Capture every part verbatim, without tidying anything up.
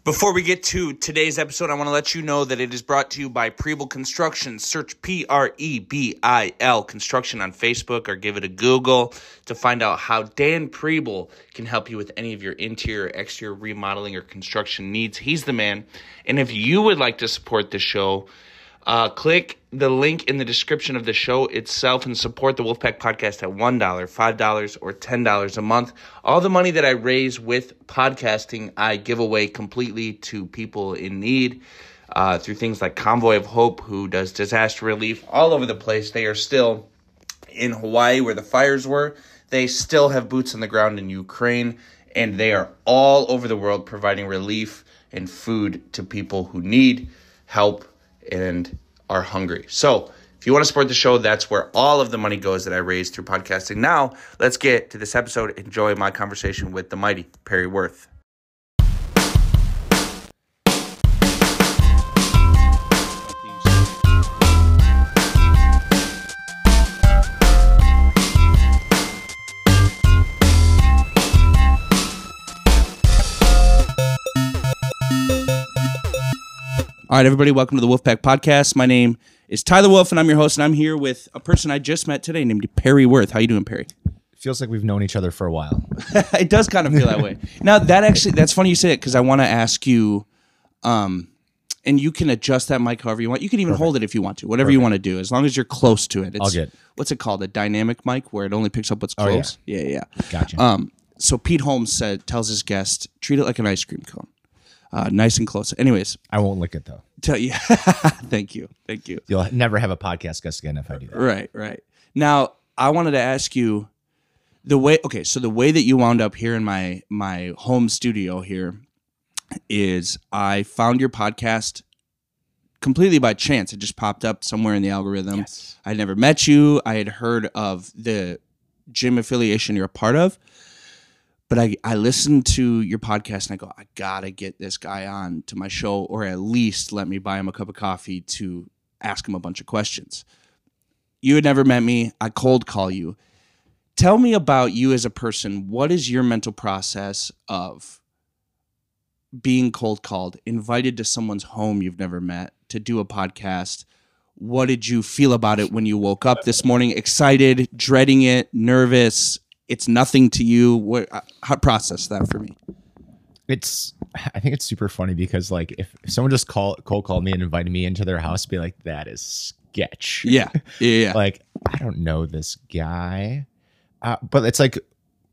Before we get to today's episode, I want to let you know that it is brought to you by Preble Construction. Search P R E B I L Construction on Facebook or give it a Google to find out how Dan Preble can help you with any of your interior, exterior remodeling or construction needs. He's the man. And if you would like to support the show, uh, click the link in the description of the show itself and support the Wolfpack Podcast at one dollar, five dollars, or ten dollars a month. All the money that I raise with podcasting, I give away completely to people in need uh, through things like Convoy of Hope, who does disaster relief all over the place. They are still in Hawaii where the fires were. They still have boots on the ground in Ukraine, and they are all over the world providing relief and food to people who need help and are hungry. So if you want to support the show, that's where all of the money goes that I raise through podcasting. Now, let's get to this episode. Enjoy my conversation with the mighty Perry Worth. All right, everybody, welcome to the Wolfpack Podcast. My name is Tyler Wolf, and I'm your host, and I'm here with a person I just met today named Perry Worth. How you doing, Perry? Feels like we've known each other for a while. It does kind of feel that way. Now, that actually, that's funny you say it, because I want to ask you, um, and you can adjust that mic however you want. You can even Perfect. hold it if you want to, whatever Perfect. you want to do, as long as you're close to it. It's, I'll get. What's it called? A dynamic mic, where it only picks up what's oh, close? Yeah, yeah. yeah. Gotcha. Um, so Pete Holmes said, tells his guest, treat it like an ice cream cone. Uh, nice and close. Anyways. I won't lick it, though. Tell you. Thank you. Thank you. You'll never have a podcast guest again if I do that. Right, right. Now, I wanted to ask you the way, okay, so the way that you wound up here in my my home studio here is I found your podcast completely by chance. It just popped up somewhere in the algorithm. Yes. I'd never met you. I had heard of the gym affiliation you're a part of. But I, I listened to your podcast and I go, I gotta get this guy on to my show, or at least let me buy him a cup of coffee to ask him a bunch of questions. You had never met me. I cold call you. Tell me about you as a person. What is your mental process of being cold called, invited to someone's home you've never met to do a podcast? What did you feel about it when you woke up this morning? Excited, dreading it, nervous? It's nothing to you. What? How process that for me? It's. I think it's super funny because like if, if someone just call cold called me and invited me into their house, be like, that is sketch. Yeah, yeah. yeah. Like I don't know this guy, uh, but it's like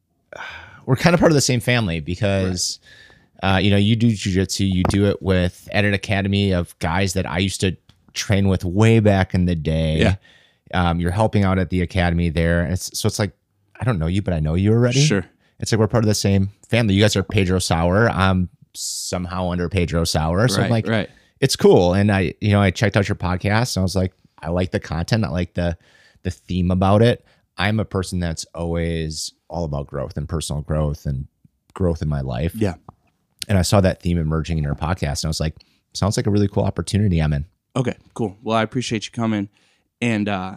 we're kind of part of the same family because right. uh, you know you do jiu-jitsu, you do it with at an academy of guys that I used to train with way back in the day. Yeah. Um, you're helping out at the academy there, and it's, so it's like. I don't know you, but I know you already. Sure. It's like we're part of the same family. You guys are Pedro Sauer. I'm somehow under Pedro Sauer. So right, I'm like, right. It's cool. And I, you know, I checked out your podcast and I was like, I like the content. I like the the theme about it. I'm a person that's always all about growth and personal growth and growth in my life. Yeah. And I saw that theme emerging in your podcast. And I was like, sounds like a really cool opportunity I'm in. Okay, cool. Well, I appreciate you coming. And, uh,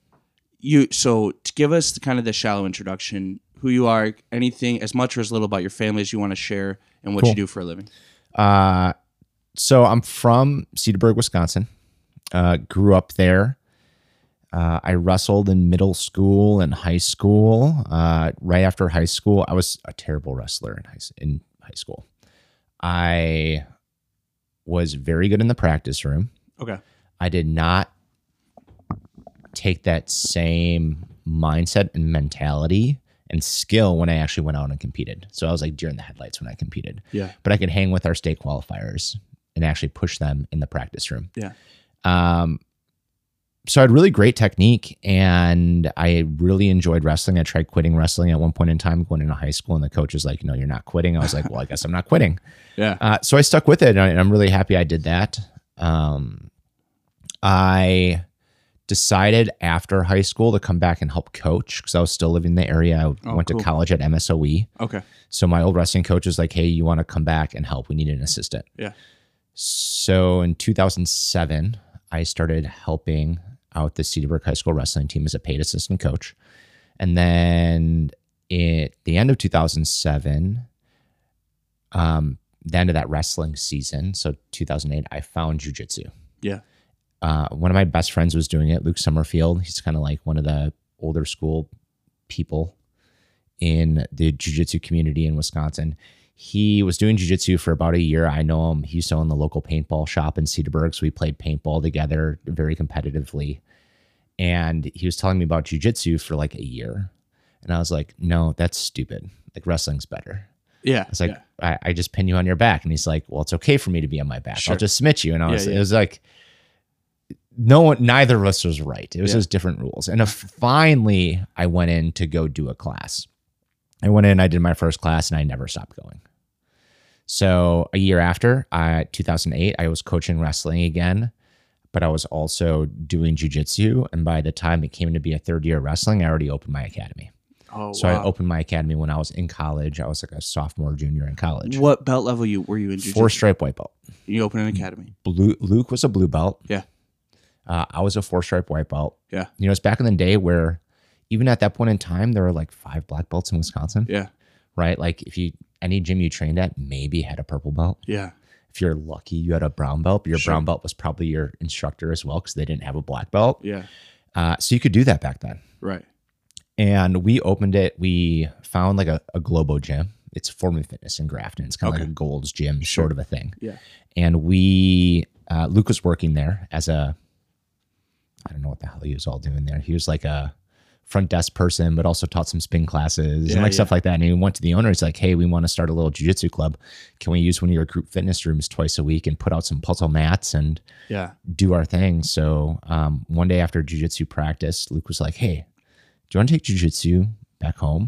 You so to give us the, kind of the shallow introduction, who you are, anything as much or as little about your family as you want to share, and what cool. you do for a living. Uh, so I'm from Cedarburg, Wisconsin. Uh, grew up there. Uh, I wrestled in middle school and high school. Uh, right after high school, I was a terrible wrestler in high in high school. I was very good in the practice room. Okay. I did not take that same mindset and mentality and skill when I actually went out and competed. So I was like during the headlights when I competed. Yeah. But I could hang with our state qualifiers and actually push them in the practice room. Yeah. Um, so I had really great technique and I really enjoyed wrestling. I tried quitting wrestling at one point in time going into high school and the coach was like, no, you're not quitting. I was like, well, I guess I'm not quitting. Yeah. Uh, so I stuck with it and I'm really happy I did that. Um, I decided after high school to come back and help coach because I was still living in the area. I oh, went cool. to college at M S O E. Okay. So my old wrestling coach was like, hey, you want to come back and help? We need an assistant. Yeah. So in two thousand seven, I started helping out the Cedarburg High School wrestling team as a paid assistant coach. And then at the end of two thousand seven, um, the end of that wrestling season, so two thousand eight, I found jiu-jitsu. Yeah. Uh, one of my best friends was doing it, Luke Summerfield. He's kind of like one of the older school people in the jiu-jitsu community in Wisconsin. He was doing jiu-jitsu for about a year. I know him. He used to own the local paintball shop in Cedarburg, so we played paintball together very competitively. And he was telling me about jiu-jitsu for like a year. And I was like, no, that's stupid. Like, wrestling's better. Yeah. It's like, yeah. I, I just pin you on your back. And he's like, well, it's okay for me to be on my back. Sure. I'll just submit you. And I was, Yeah, yeah. it was like, no one, neither of us was right. It was Yeah. just different rules. And if finally I went in to go do a class. I went in, I did my first class, and I never stopped going. So a year after, I, two thousand eight, I was coaching wrestling again, but I was also doing jiu-jitsu. And by the time it came to be a third year of wrestling, I already opened my academy. Oh, So wow. I opened my academy when I was in college. I was like a sophomore, junior in college. What belt level you were you in jiu-jitsu? Four stripe white belt. You opened an academy. Blue, Luke was a blue belt. Yeah. Uh, I was a four stripe white belt. Yeah. You know, it's back in the day where even at that point in time, there were like five black belts in Wisconsin, Yeah. right? Like if you, any gym you trained at maybe had a purple belt. Yeah. If you're lucky, you had a brown belt, but your Sure. brown belt was probably your instructor as well because they didn't have a black belt. Yeah. Uh, so you could do that back then. Right. And we opened it. We found like a, a Globo gym. It's Form of Fitness in Grafton. It's kind of Okay. like a Gold's Gym Sure. sort of a thing. Yeah. And we, uh, Luke was working there as a, I don't know what the hell he was all doing there. He was like a front desk person, but also taught some spin classes Yeah, and like yeah. stuff like that. And he went to the owner. He's like, hey, we want to start a little jiu-jitsu club. Can we use one of your group fitness rooms twice a week and put out some puzzle mats and Yeah. do our thing? So um, one day after jiu-jitsu practice, Luke was like, hey, do you want to take jiu-jitsu back home?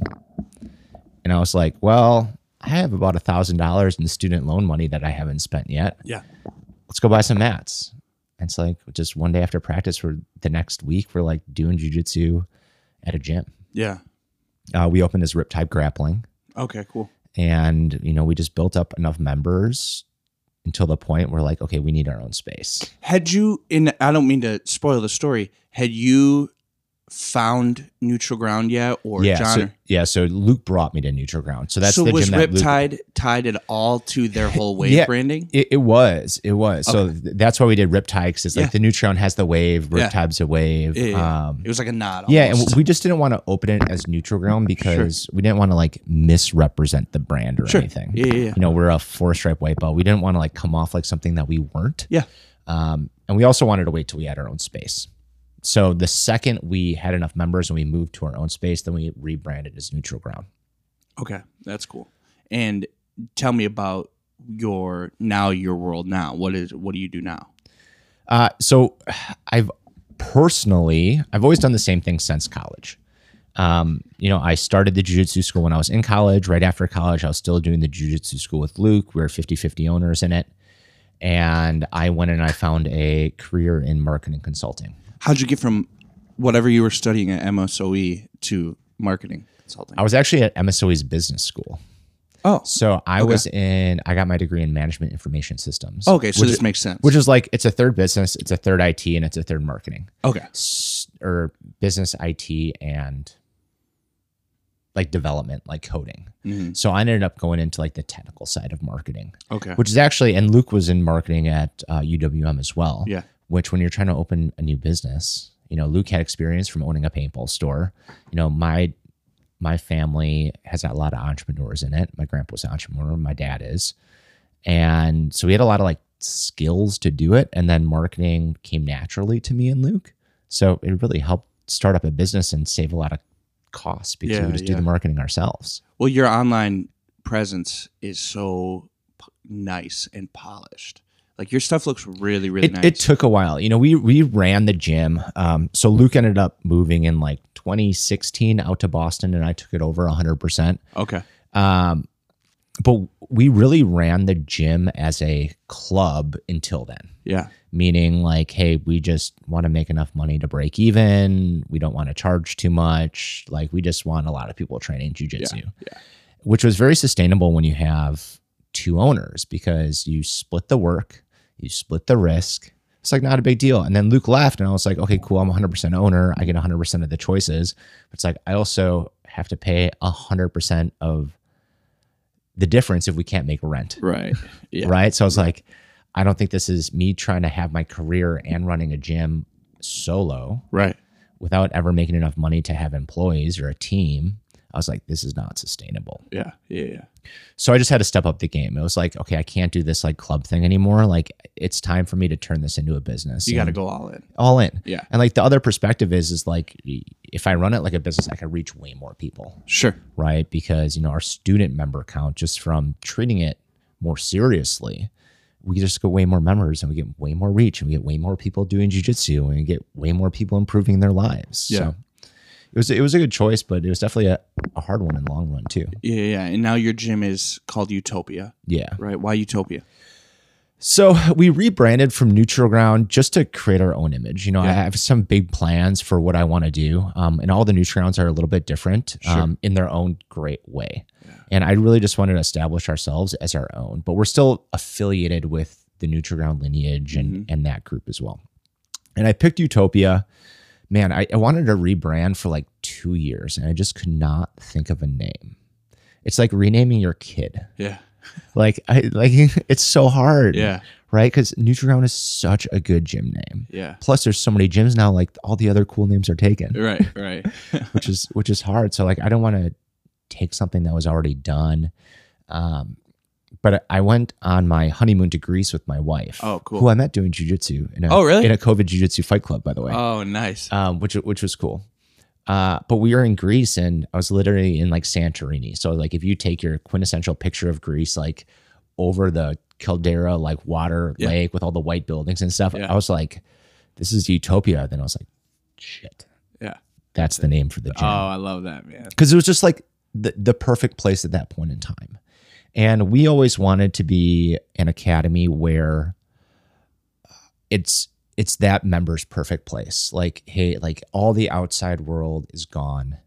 And I was like, well, I have about a thousand dollars in student loan money that I haven't spent yet. Yeah. Let's go buy some mats. And it's like just one day after practice, for the next week, we're like doing jiu-jitsu at a gym. Yeah. Uh, we opened as Riptide Grappling, Okay, cool. and you know we just built up enough members until the point where like, okay, we need our own space. Had you in I don't mean to spoil the story, had you found neutral ground yet, or yeah, John? so, or- yeah. So Luke brought me to Neutral Ground. So that's so the was gym that Luke, Riptide tied at all to their whole wave Yeah. branding? It, it was, it was. So Okay. th- that's why we did Riptide, because it's like Yeah. the Neutron has the wave, Yeah. Riptide's a wave. Yeah, yeah. Um, It was like a nod. yeah, and almost. we just didn't want to open it as Neutral Ground because we didn't want to like misrepresent the brand or Sure. anything. Yeah, yeah, yeah. You know, we're a four stripe white belt. We didn't want to like come off like something that we weren't. Yeah. Um, and we also wanted to wait till we had our own space. So the second we had enough members and we moved to our own space, then we rebranded as Neutral Ground. Okay, that's cool. And tell me about your now your world now. What is what do you do now? Uh, so I've personally, I've always done the same thing since college. Um, you know, I started the jiu-jitsu school when I was in college. Right after college, I was still doing the jiu-jitsu school with Luke. We were fifty-fifty owners in it. And I went and I found a career in marketing consulting. How'd you get from whatever you were studying at M S O E to marketing consulting? I was actually at M S O E's business school. Oh, So I Okay. was in, I got my degree in management information systems. okay. So which, this makes sense. which is like, it's a third business, it's a third I T, and it's a third marketing. okay. S- Or business, I T, and like development, like coding. Mhm. So I ended up going into like the technical side of marketing, Okay. which is actually, and Luke was in marketing at uh, U W M as well. Yeah. Which when you're trying to open a new business, you know, Luke had experience from owning a paintball store. You know, my my family has a lot of entrepreneurs in it. My grandpa's an entrepreneur, my dad is. And so we had a lot of like skills to do it. And then marketing came naturally to me and Luke. So it really helped start up a business and save a lot of costs because Yeah, we just yeah. do the marketing ourselves. Well, your online presence is so p- nice and polished. Like your stuff looks really, really It, nice. it took a while. You know, we we ran the gym. Um, so Luke ended up moving in like twenty sixteen out to Boston, and I took it over one hundred percent. okay. Um, but we really ran the gym as a club until then, Yeah. meaning like, hey, we just want to make enough money to break even. We don't want to charge too much. Like, we just want a lot of people training jujitsu, Yeah. which was very sustainable when you have two owners because you split the work, you split the risk. It's like not a big deal. And then Luke left, and I was like, okay, cool. I'm one hundred percent owner. I get one hundred percent of the choices. But it's like I also have to pay one hundred percent of the difference if we can't make rent? Right. Yeah. Right. So I was like, I don't think this is me trying to have my career and running a gym solo. Right. Without ever making enough money to have employees or a team. I was like, this is not sustainable. Yeah. Yeah. Yeah. So I just had to step up the game. It was like, okay, I can't do this like club thing anymore. Like it's time for me to turn this into a business. You got to go all in. All in. Yeah. And like the other perspective is, is like, if I run it like a business, I can reach way more people. Sure. Right. Because, you know, our student member count, just from treating it more seriously, we just get way more members and we get way more reach and we get way more people doing jiu-jitsu and we get way more people improving their lives. Yeah. So it was, it was a good choice, but it was definitely a, a hard one in the long run too. Yeah. Yeah. And now your gym is called Utopia. Yeah. Right. Why Utopia? So we rebranded from Neutral Ground just to create our own image. You know, Yeah. I have some big plans for what I want to do. Um, and all the Neutral Grounds are a little bit different Sure. um, in their own great way. Yeah. And I really just wanted to establish ourselves as our own, but we're still affiliated with the Neutral Ground lineage and, Mm-hmm. and that group as well. And I picked Utopia. Man, I, I wanted to rebrand for like two years and I just could not think of a name. It's like renaming your kid. Yeah. Like, I like it's so hard. Yeah. Right? Because Neutral Ground is such a good gym name. Yeah. Plus, there's so many gyms now. Like all the other cool names are taken, Right. Right. which is which is hard. So like, I don't want to take something that was already done. Um, but I went on my honeymoon to Greece with my wife. Oh, cool. Who I met doing jiu-jitsu in a Oh, really? in a COVID jiu-jitsu fight club, by the way. Oh, nice. Um, which which was cool. Uh, but we were in Greece and I was literally in like Santorini. So like if you take your quintessential picture of Greece, like over the Caldera, like water Yeah. lake with all the white buildings and stuff, Yeah. I was like, this is Utopia. Then I was like, shit, Yeah. that's the name for the Oh, gym. I love that, man. Because it was just like the, the perfect place at that point in time. And we always wanted to be an academy where it's it's that member's perfect place. Like, hey, like all the outside world is gone.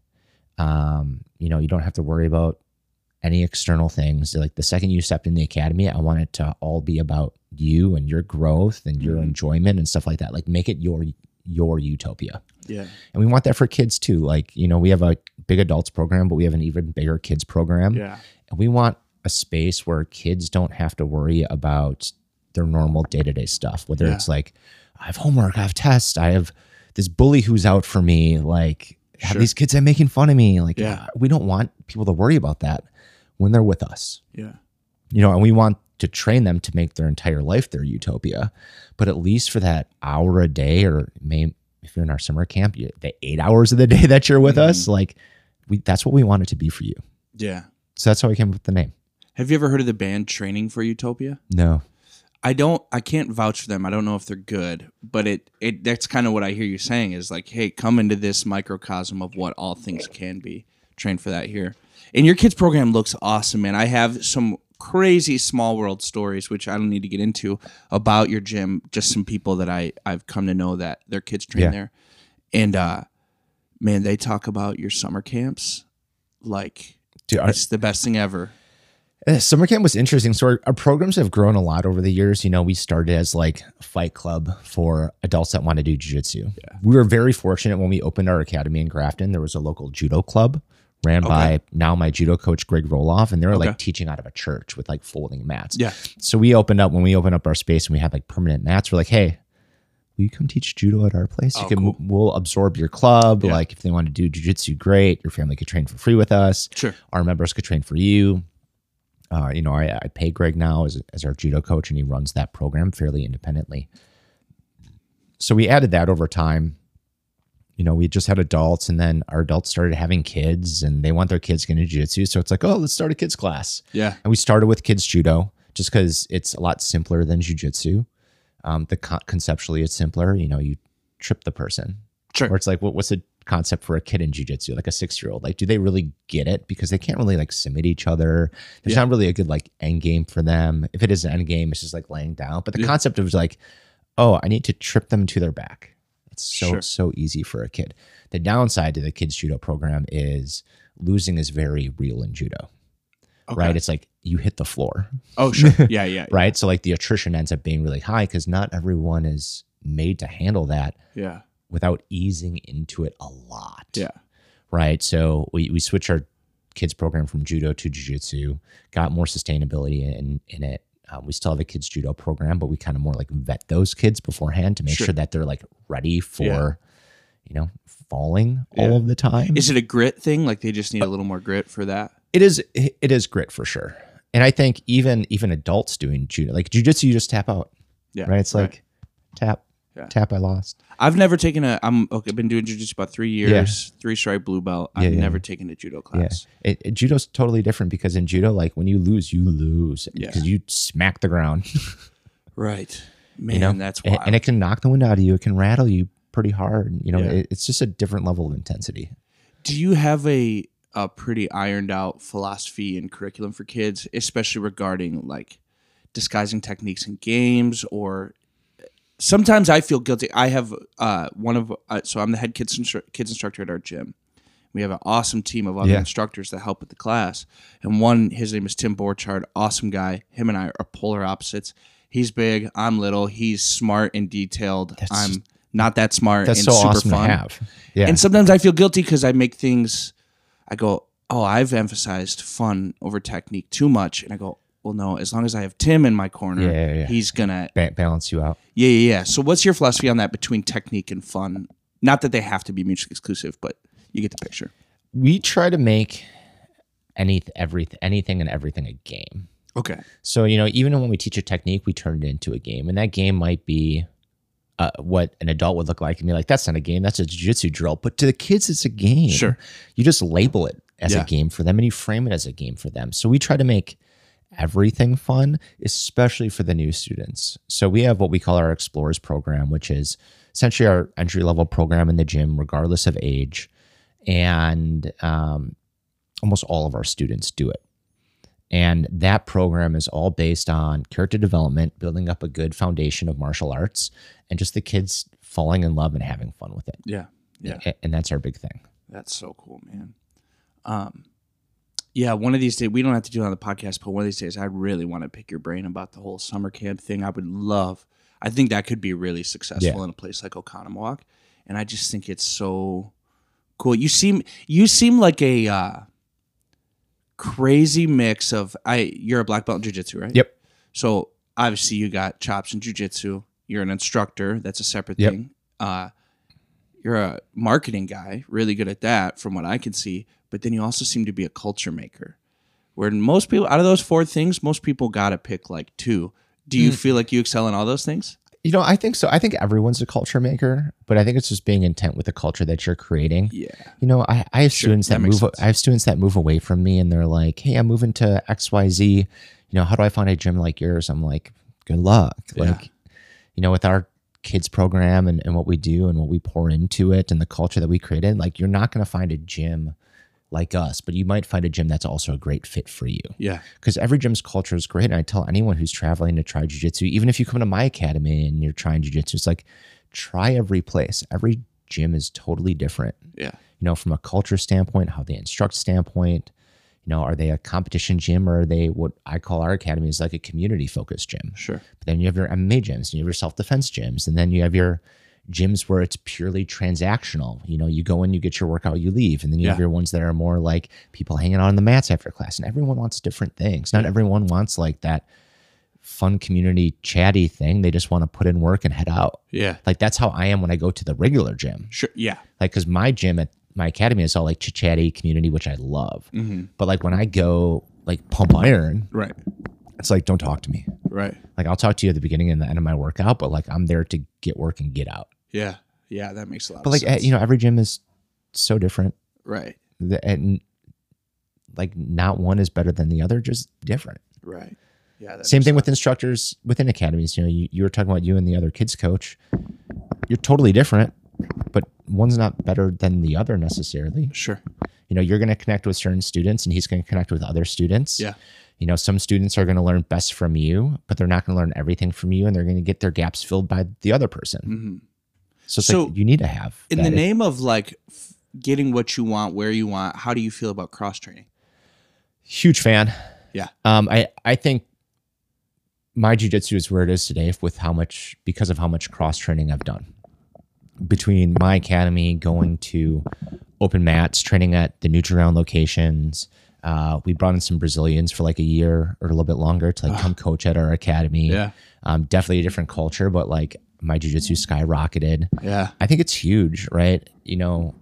Um, you know, you don't have to worry about any external things. Like the second you step in the academy, I want it to all be about you and your growth and your Mhm. enjoyment and stuff like that. Like make it your your utopia. Yeah. And we want that for kids too. Like, you know, we have a big adults program, but we have an even bigger kids program. Yeah. And we want a space where kids don't have to worry about their normal day-to-day stuff, whether Yeah. it's like, I have homework, I have tests, I have this bully who's out for me, like have Sure. these kids that making fun of me. Like, Yeah. we don't want people to worry about that when they're with us. Yeah. You know, and we want to train them to make their entire life their utopia. But at least for that hour a day, or maybe if you're in our summer camp, you, the eight hours of the day that you're with Mhm. us, like we, that's what we want it to be for you. Yeah. So that's how we came up with the name. Have you ever heard of the band Training for Utopia? No. I don't I can't vouch for them. I don't know if they're good, but it it that's kind of what I hear you saying is like, hey, come into this microcosm of what all things can be. Train for that here. And your kids program looks awesome, man. I have some crazy small world stories, which I don't need to get into, about your gym. Just some people that I, I've come to know that their kids train Yeah. there. And uh man, they talk about your summer camps like Dude, our, it's the best thing ever. uh, summer camp was interesting. So our, our programs have grown a lot over the years. You know, we started as like a fight club for adults that want to do jiu-jitsu. Yeah. We were very fortunate when we opened our academy in Grafton. There was a local judo club ran by now my judo coach, Greg Roloff, and they were Okay. like teaching out of a church with like folding mats. Yeah. So we opened up, when we opened up our space and we had like permanent mats, we're like, hey, will you come teach judo at our place? You Oh, can, cool. we'll absorb your club. Yeah. Like if they want to do jiu-jitsu, great. Your family could train for free with us. Sure. Our members could train for you. Uh, you know, I, I pay Greg now as, as our judo coach, and he runs that program fairly independently. So we added that over time. You know, we just had adults, and then our adults started having kids, and they want their kids to get into jiu-jitsu. So it's like, oh, let's start a kids class. Yeah. And we started with kids judo just because it's a lot simpler than jiu-jitsu. Um, the con- conceptually, it's simpler. You know, you trip the person. Sure. Or it's like, what, what's the concept for a kid in jiu-jitsu, like a six-year-old? Like, do they really get it? Because they can't really like submit each other. There's Yeah. not really a good like end game for them. If it is an end game, it's just like laying down. But the Yeah. concept of like, oh, I need to trip them to their back. It's so, Sure. so easy for a kid. The downside to the kids judo program is losing is very real in judo, Okay. right? It's like you hit the floor, Oh, sure. Yeah, yeah. yeah. right? So like the attrition ends up being really high because not everyone is made to handle that Yeah. without easing into it a lot. Yeah. Right. So we, we switch our kids program from judo to jiu-jitsu, got more sustainability in, in it. Uh, we still have a kids judo program, but we kind of more like vet those kids beforehand to make Sure. sure that they're like ready for, Yeah. you know, falling all Yeah. of the time. Is it a grit thing? Like they just need a little more grit for that? It is, it is grit for sure. And I think even, even adults doing judo, like jiu-jitsu, you just tap out, Yeah. right? It's like tap, Yeah. tap, I lost. I've never taken a. I'm okay. I've been doing jiu-jitsu about three years, three stripe blue belt. I've Yeah, yeah. never taken a judo Yeah. class. It, it, judo's totally different because in judo, like when you lose, you lose Yeah. because you smack the ground. Right, man. you know, That's and, wild. and it can knock the wind out of you. It can rattle you pretty hard. You know, Yeah. it, it's just a different level of intensity. Do you have a a pretty ironed out philosophy and curriculum for kids, especially regarding like disguising techniques in games? Or sometimes I feel guilty. I have uh, one of uh, so I'm the head kids instru- kids instructor at our gym. We have an awesome team of other Yeah. instructors that help with the class, and one his name is Tim Borchardt, awesome guy. Him and I are polar opposites. He's big, I'm little. He's smart and detailed. That's- I'm not that smart. That's and so super awesome fun. to have. Yeah. And sometimes I feel guilty because I make things, I go, oh, I've emphasized fun over technique too much. And I go, well, no, as long as I have Tim in my corner, Yeah, yeah, yeah. he's going to, Ba- balance you out. yeah, yeah, yeah. So what's your philosophy on that between technique and fun? Not that they have to be mutually exclusive, but you get the picture. We try to make any, everything, anything and everything a game. Okay. So, you know, even when we teach a technique, we turn it into a game. And that game might be uh, what an adult would look like and be like, that's not a game, that's a jiu-jitsu drill. But to the kids, it's a game. Sure. You just label it as Yeah. a game for them and you frame it as a game for them. So we try to make everything fun, especially for the new students. So we have what we call our Explorers program, which is essentially our entry-level program in the gym, regardless of age. And um, almost all of our students do it. And that program is all based on character development, building up a good foundation of martial arts, and just the kids falling in love and having fun with it. Yeah. Yeah. A- And that's our big thing. That's so cool, man. Um, yeah, one of these days, we don't have to do it on the podcast, but one of these days, I really want to pick your brain about the whole summer camp thing. I would love, I think that could be really successful Yeah. in a place like Oconomowoc. And I just think it's so cool. You seem, you seem like a uh, crazy mix of, I. you're a black belt in jiu-jitsu, right? Yep. So obviously you got chops in jiu-jitsu. You're an instructor. That's a separate Yep. thing. Uh, you're a marketing guy, really good at that from what I can see. But then you also seem to be a culture maker. Where most people, out of those four things, most people got to pick like two. Do you Mm. feel like you excel in all those things? You know, I think so. I think everyone's a culture maker, but I think it's just being intent with the culture that you're creating. Yeah. You know, I, I have Sure, students that that, makes move. sense. I have students that move away from me, and they're like, "Hey, I'm moving to X Y Z. You know, how do I find a gym like yours?" I'm like, "Good luck." Yeah. Like, you know, with our kids program and, and what we do and what we pour into it and the culture that we created, like, you're not going to find a gym like us, but you might find a gym that's also a great fit for you. Yeah. Because every gym's culture is great. And I tell anyone who's traveling to try jiu-jitsu, even if you come to my academy and you're trying jiu-jitsu, it's like, try every place. Every gym is totally different. Yeah. You know, from a culture standpoint, how they instruct standpoint, you know, are they a competition gym or are they what I call our academy is like a community focused gym? Sure. But then you have your M M A gyms and you have your self-defense gyms. And then you have your gyms where it's purely transactional. You know, you go in, you get your workout, you leave. And then you have Yeah. your ones that are more like people hanging out on the mats after class. And everyone wants different things. Not Yeah. everyone wants like that fun community chatty thing. They just want to put in work and head out. Yeah. Like that's how I am when I go to the regular gym. Sure. Yeah. Like, because my gym at my academy is all like chit chatty community, which I love. Mm-hmm. But like when I go like pump iron, Right. it's like, don't talk to me. Right. Like I'll talk to you at the beginning and the end of my workout, but like I'm there to get work and get out. Yeah. Yeah. That makes a lot But of like, sense. eh, you know, every gym is so different. Right. The- And like not one is better than the other, just different. Right. Yeah. that Same makes thing a with lot- instructors within academies. You know, you, you were talking about you and the other kids coach. You're totally different, but one's not better than the other necessarily. Sure. You know, you're going to connect with certain students and he's going to connect with other students. Yeah. You know, some students are going to learn best from you, but they're not going to learn everything from you and they're going to get their gaps filled by the other person. Mm-hmm. So it's So, like you need to have In that. the name of like f- getting what you want, where you want, how do you feel about cross training? Huge fan. Yeah. Um, I, I think my jiu-jitsu is where it is today with how much, because of how much cross training I've done between my academy, going to open mats, training at the Nutri-Ground locations. Uh, we brought in some Brazilians for like a year or a little bit longer to like come coach at our academy. Yeah. Um, definitely a different culture, but like my jiu-jitsu skyrocketed. Yeah. I think it's huge, right? You know,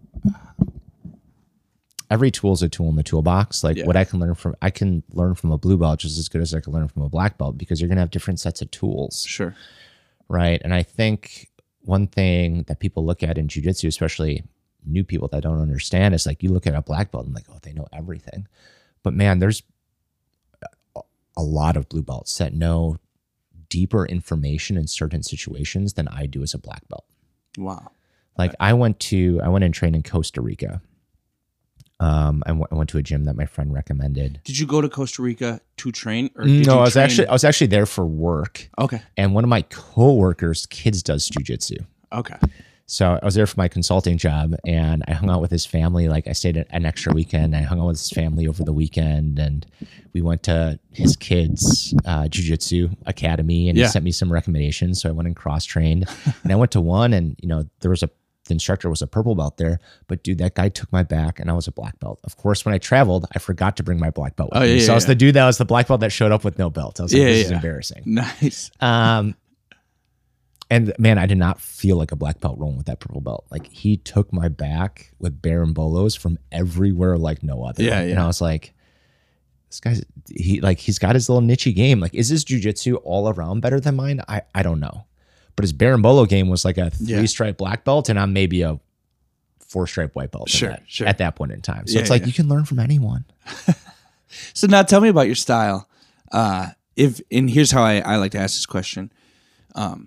every tool is a tool in the toolbox. Like Yeah. what I can learn from, I can learn from a blue belt just as good as I can learn from a black belt, because you're going to have different sets of tools. Sure. Right. And I think one thing that people look at in jiu-jitsu, especially new people that don't understand, is like you look at a black belt and like, oh, they know everything. But man, there's a lot of blue belts that know deeper information in certain situations than I do as a black belt. Wow. Like Okay. I went to, I went and trained in Costa Rica. Um, I, w- I went to a gym that my friend recommended. Did you go to Costa Rica to train? Or did No, you I was train- actually, I was actually there for work. Okay. And one of my coworkers' kids does jujitsu. Okay. So I was there for my consulting job, and I hung out with his family. Like I stayed an extra weekend. I hung out with his family over the weekend, and we went to his kids' uh, jiu-jitsu academy, and Yeah. he sent me some recommendations. So I went and cross-trained, and I went to one, and you know there was a the instructor was a purple belt there, but dude, that guy took my back, and I was a black belt. Of course, when I traveled, I forgot to bring my black belt with Oh, me. yeah, so yeah, I was yeah. the dude that was the black belt that showed up with no belt. I was like, Yeah, this is yeah. embarrassing. Nice. Um, and man, I did not feel like a black belt rolling with that purple belt. Like he took my back with Baron-Bolos from everywhere like no other. Yeah, And yeah. I was like, this guy's, he like, he's got his little niche game. Like, is his jujitsu all around better than mine? I, I don't know. But his Baron-Bolo game was like a Yeah. three stripe black belt, and I'm maybe a four stripe white belt. in Sure, that- sure. At that point in time. So Yeah, it's like, yeah. you can learn from anyone. So now tell me about your style. Uh, if and here's how I, I like to ask this question. Um,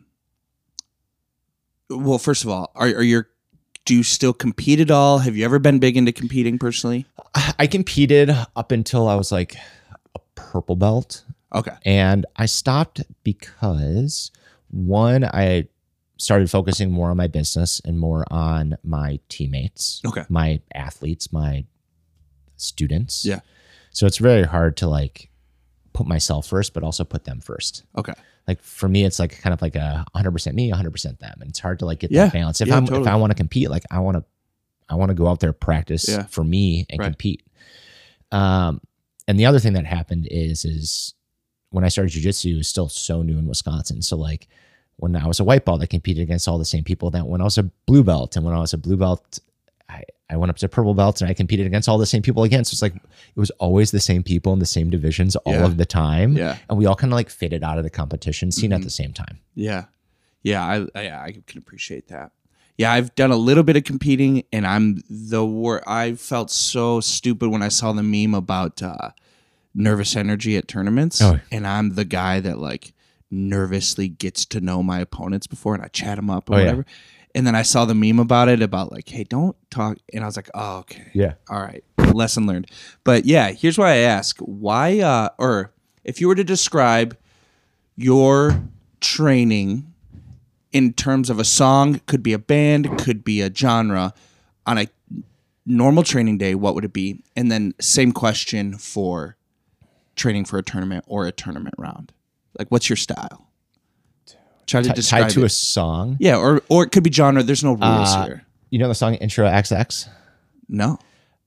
well, first of all, are, are your do you still compete at all? Have you ever been big into competing personally? I competed up until I was like a purple belt. Okay. And I stopped because one, I started focusing more on my business and more on my teammates, Okay. my athletes, my students. Yeah. So it's very hard to like put myself first, but also put them first. Okay. Like for me, it's like kind of like a one hundred percent me, one hundred percent them. And it's hard to like get Yeah. that balance. If Yeah, I'm if totally. I want to compete, like I want to I want to go out there, practice Yeah. for me and Right. compete. Um and the other thing that happened is is when I started jiu-jitsu, it was still so new in Wisconsin. So like when I was a white belt, I competed against all the same people that when I was a blue belt. And when I was a blue belt, I, I went up to purple belt and I competed against all the same people again. So it's like, it was always the same people in the same divisions all Yeah. of the time. Yeah. And we all kind of like faded out of the competition scene Mhm. at the same time. Yeah. Yeah, I, I I can appreciate that. Yeah, I've done a little bit of competing, and I'm the wor I felt so stupid when I saw the meme about uh, nervous energy at tournaments, Oh. and I'm the guy that like nervously gets to know my opponents before, and I chat them up or Oh, yeah. whatever. And then I saw the meme about it about like, hey, don't talk, and I was like, oh, okay, Yeah. all right, lesson learned. But yeah, here's why I ask: why, uh, or if you were to describe your training in terms of a song, could be a band, could be a genre, on a normal training day, what would it be? And then same question for training for a tournament or a tournament round. Like, what's your style? Try to T- describe tied to it. a song. Yeah, or or it could be genre. There's no rules Uh, here. You know the song Intro X X? No.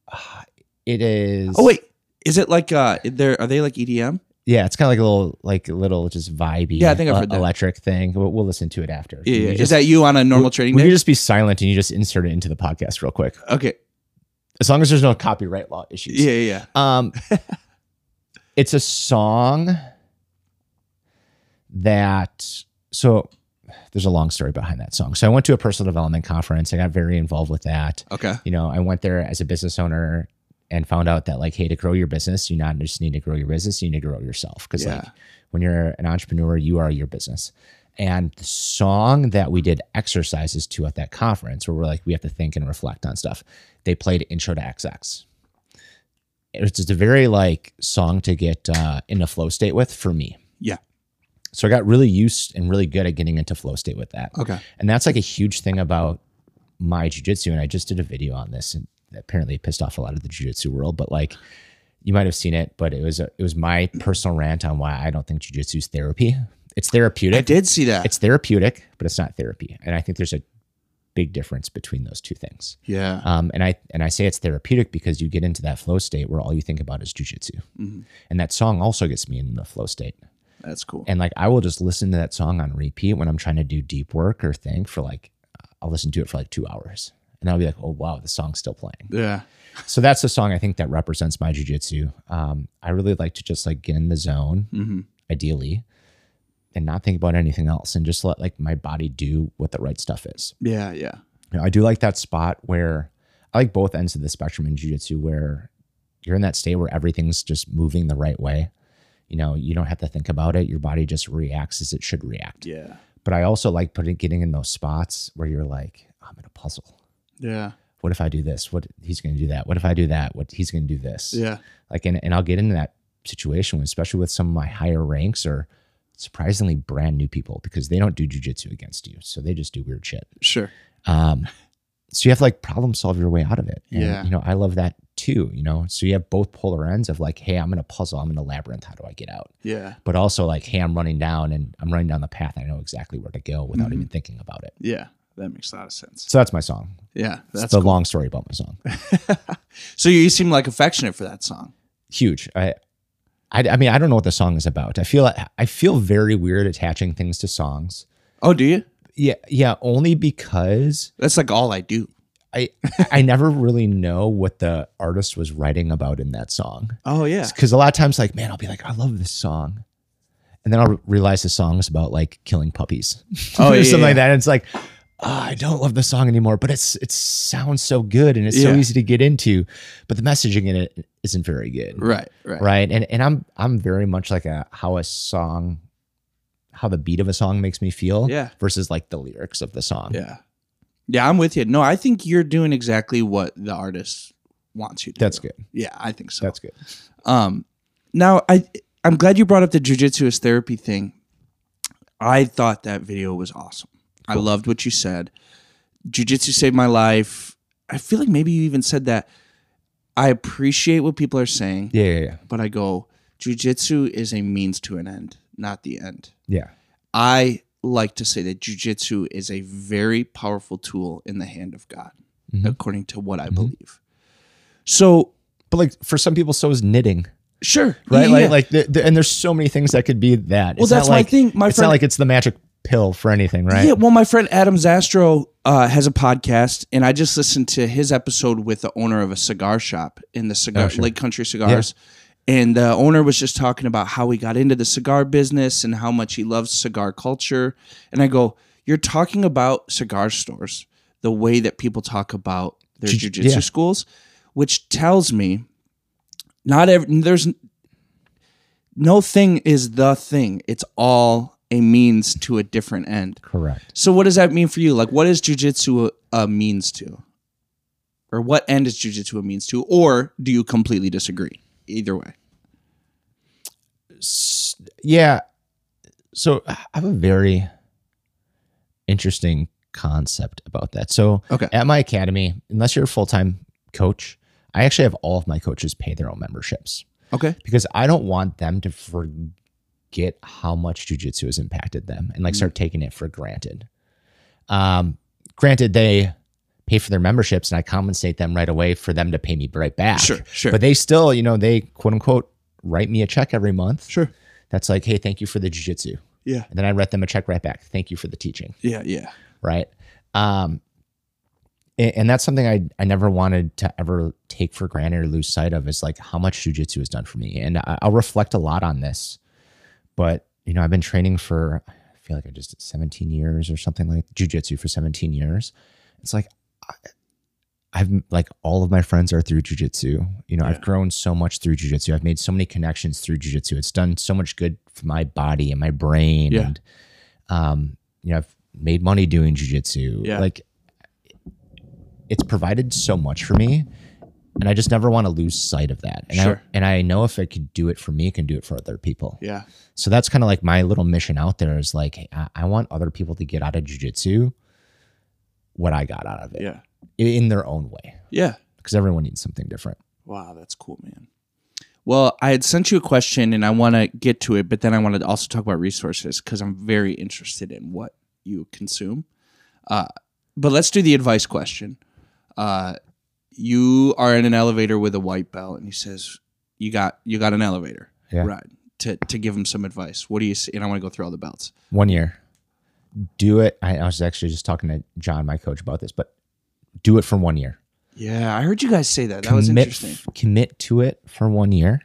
It is. Oh wait, is it like uh? There are they like E D M? Yeah, it's kind of like a little, like a little just vibey. Yeah, I think I've uh, heard that. electric thing. We'll, we'll listen to it after. Yeah, You yeah. just- Is that you on a normal training we day? can just be silent and you just insert it into the podcast real quick, Okay. as long as there's no copyright law issues. Yeah, yeah, yeah. Um, it's a song that, so there's a long story behind that song. So I went to a personal development conference. I got very involved with that. Okay. You know, I went there as a business owner and found out that like, hey, to grow your business, you not just need to grow your business, you need to grow yourself. Because Yeah. like when you're an entrepreneur, you are your business. And the song that we did exercises to at that conference, where we're like, we have to think and reflect on stuff, they played Intro to X X. It's just a very like song to get uh, in a flow state with for me. Yeah. So I got really used and really good at getting into flow state with that. Okay. And that's like a huge thing about my jiu-jitsu. And I just did a video on this, and apparently it pissed off a lot of the jiu-jitsu world, but like you might have seen it, but it was a, it was my personal rant on why I don't think jiu-jitsu is therapy. It's I therapeutic. did see that. It's therapeutic, but it's not therapy. And I think there's a big difference between those two things. Yeah. Um, and I and I say it's therapeutic because you get into that flow state where all you think about is jujitsu. Mm-hmm. And that song also gets me into the flow state. That's cool. And like I will just listen to that song on repeat when I'm trying to do deep work or think for like, I'll listen to it for like two hours. And I'll be like, oh, wow, the song's still playing. Yeah. So that's the song I think that represents my jujitsu. Um, I really like to just like get in the zone, Mm-hmm. ideally, and not think about anything else and just let like my body do what the right stuff is. Yeah. Yeah. You know, I do like that spot where I like both ends of the spectrum in jiu-jitsu where you're in that state where everything's just moving the right way. You know, you don't have to think about it. Your body just reacts as it should react. Yeah. But I also like putting getting in those spots where you're like, I'm in a puzzle. Yeah. What if I do this? What he's going to do that? What if I do that? What he's going to do this? Yeah. Like, and, and I'll get into that situation, especially with some of my higher ranks or surprisingly brand new people because they don't do jujitsu against you. So they just do weird shit. Sure. Um, so you have to like problem solve your way out of it. And, Yeah. you know, I love that too, you know? So you have both polar ends of like, hey, I'm in a puzzle. I'm in a labyrinth. How do I get out? Yeah. But also like, hey, I'm running down and I'm running down the path. I know exactly where to go without Mhm. even thinking about it. Yeah. That makes a lot of sense. So that's my song. Yeah. That's That's the cool. long story about my song. So you seem like affectionate for that song. Huge. I, I, I mean, I don't know what the song is about. I feel like I feel very weird attaching things to songs. Oh, do you? Yeah, yeah. Only because That's like all I do. I I never really know what the artist was writing about in that song. Oh, yeah. Because a lot of times, like, man, I'll be like, I love this song, and then I'll re- realize the song is about like killing puppies, Oh, or yeah, something yeah. like that. And it's like, oh, I don't love the song anymore, but it's it sounds so good and it's so Yeah. easy to get into, but the messaging in it isn't very good. Right. Right. Right. And and I'm I'm very much like a how a song, how the beat of a song makes me feel, Yeah. versus like the lyrics of the song. Yeah. Yeah, I'm with you. No, I think you're doing exactly what the artist wants you to That's do. good. Yeah, I think so. That's good. Um, now I I'm glad you brought up the jujitsu as therapy thing. I thought that video was awesome. I loved what you said. Jiu-jitsu saved my life. I feel like maybe you even said that. I appreciate what people are saying, Yeah, yeah, yeah. but I go, jiu-jitsu is a means to an end, not the end. Yeah. I like to say that jiu-jitsu is a very powerful tool in the hand of God, Mhm. according to what I Mhm. believe. So, But like for some people, so is knitting, sure. right? yeah, like, yeah. like, the, the, and there's so many things that could be that. Well, It's not that's my like, thing. My it's friend, not like it's the magic pill for anything, right? Yeah, well, my friend Adam Zastro uh, has a podcast, and I just listened to his episode with the owner of a cigar shop in the cigar Oh, sure. Lake Country Cigars. And the owner was just talking about how he got into the cigar business and how much he loves cigar culture. And I go, you're talking about cigar stores the way that people talk about their Jiu- jiu-jitsu yeah. schools, which tells me not every, there's no thing is the thing. It's all a means to a different end. Correct. So what does that mean for you? Like, what is jujitsu a, a means to? Or what end is jujitsu a means to? Or do you completely disagree? Either way. S- Yeah. So I have a very interesting concept about that. So Okay. at my academy, unless you're a full-time coach, I actually have all of my coaches pay their own memberships Okay. because I don't want them to forget how much jujitsu has impacted them and like start taking it for granted. Um, granted, they pay for their memberships and I compensate them right away for them to pay me right back. Sure, sure. But they still, you know, they quote unquote write me a check every month. Sure. That's like, hey, thank you for the jujitsu. Yeah. And then I write them a check right back. Thank you for the teaching. Yeah. Yeah. Right. Um, and, and that's something I, I never wanted to ever take for granted or lose sight of is like how much jujitsu has done for me. And I, I'll reflect a lot on this, but you know, I've been training for, I feel like I just did seventeen years or something like jujitsu for seventeen years. It's like, I, I've like all of my friends are through jujitsu. You know, Yeah. I've grown so much through jujitsu. I've made so many connections through jujitsu. It's done so much good for my body and my brain. Yeah. And, um, you know, I've made money doing jujitsu. Yeah. Like it's provided so much for me. And I just never want to lose sight of that. And Sure. I, and I know if I could do it for me, I can do it for other people. Yeah. So that's kind of like my little mission out there is like, I, I want other people to get out of jujitsu what I got out of it Yeah. in their own way, Yeah. because everyone needs something different. Wow, that's cool, man. Well, I had sent you a question and I want to get to it, but then I want to also talk about resources because I'm very interested in what you consume. Uh, But let's do the advice question. Uh, you are in an elevator with a white belt, and he says, "You got you got an elevator Yeah. ride." To to give him some advice. What do you see? And I want to go through all the belts. One year. Do it. I, I was actually just talking to John, my coach, about this, but do it for one year. Yeah, I heard you guys say that. That was Commit- interesting. Commit to it for one year.